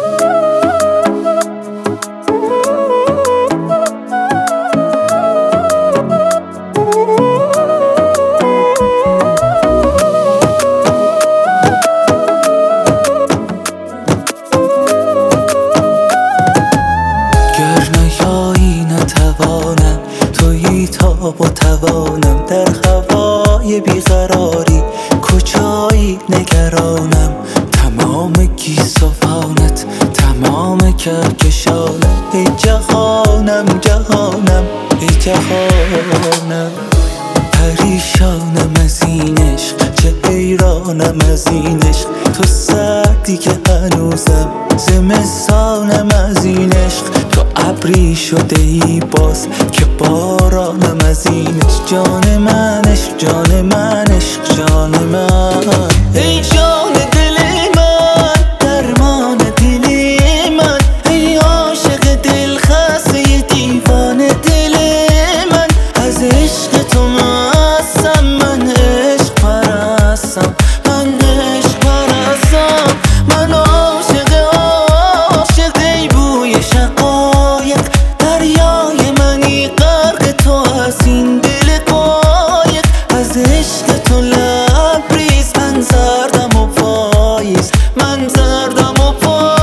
با توانم در هوای بیقراری کجایی نگرانم، تمام گیسوانت تمام کهکشانم. ای جهانم جهانم ای جهانم، پریشانم از این عشق، چه حیرانم از این عشق. تو سردی که هنوزم زمستانم از این عشق. تو ابری شده ای باز که بارانم از این عشق. جان من عشق، جان من عشق، جان من. ای جان دل من، درمان دل من، ای عاشق دل خسته دیوانه دل من. از عشق تو مستم، من عشق پرستم، من عشق پرستم. من عاشق عاشق ای بوی شقایق، دریای منی غرق تو از این دل قایق. از عشق تو لبریز، من زردم و پاییز، من زردم و پاییز.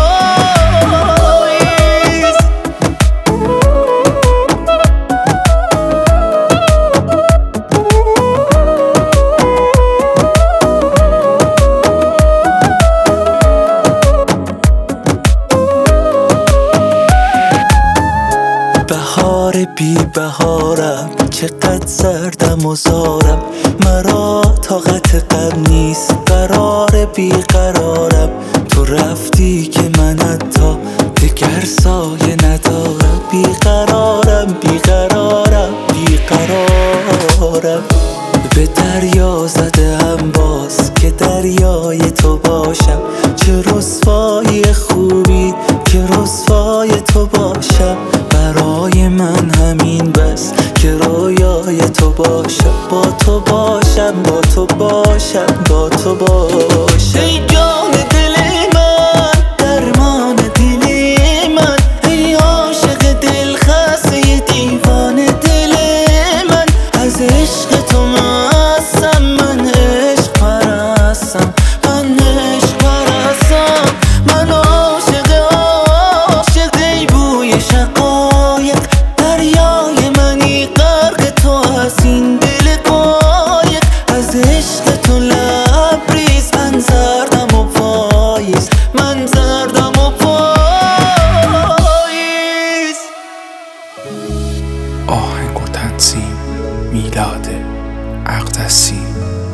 بهار بی بهارم، چقدر سردم و زارم. مرا طاقت غم نیست، قرار بی قرارم. تو رفتی که من حتی دگر سایه ندارم. بی قرارم بی قرارم بی قرارم. به دریا زده هم باز که دریای تو باشم. چه رسوایی خوبی که رسوای تو باشم. برای من همین بس که رویای تو باشم. با تو باشم، با تو باشم، با تو باشم. ای جان دل من، درمان دل من، ای عاشق دل خسته دیوانه دل من. از عشق تو مستم، من عشق پرستم، من عشق پرستم. من عاشق عاشق ای بوی شقایق، دریای منی غرق تو از این دل قایق. از عشق تو لبریز، من زردم و پاییز، من زردم و پاییز. آهنگ و تنظیم میلاد اقدسی.